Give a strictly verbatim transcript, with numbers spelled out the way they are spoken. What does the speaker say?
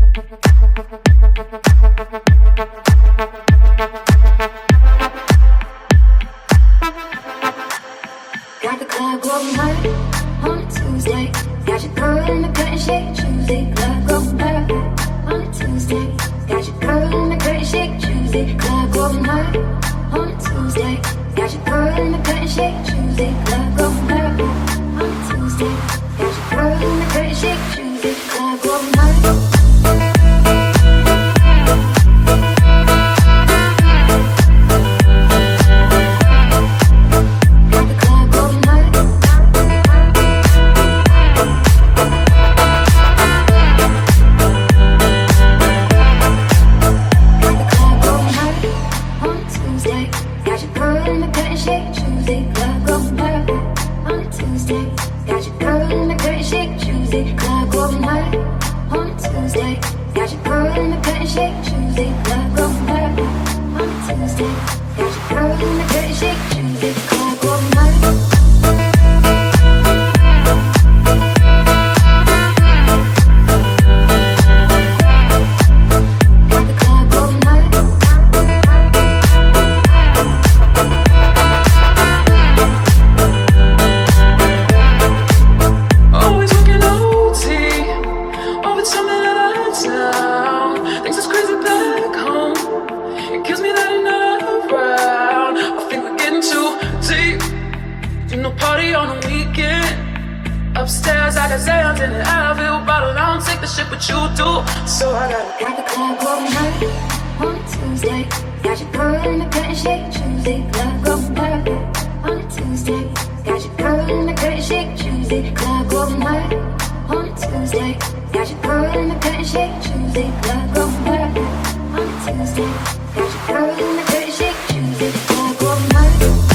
Got the club going hard on a Tuesday. Got your girl in the curtain shake Tuesday. Club going hard on a Tuesday. Got your girl in the curtain shake Tuesday. Club going hard on a Tuesday. Got your girl in the curtain shake Tuesday. Club going hard on a Tuesday. Got your girl in the curtain shake Tuesday. Club going hard. Upstairs, I got Zans in an Advil bottle. I don't take the shit, but you do. So I gotta got the club going hard on a Tuesday. Got your girl in the curtain shake Tuesday. Club going hard on a Tuesday. Got your girl in the curtain shake Tuesday. Club going hard on a Tuesday. Got your girl in the curtain shake Tuesday. Club going hard on a Tuesday. Got your girl in the curtain shake Tuesday. Club going hard.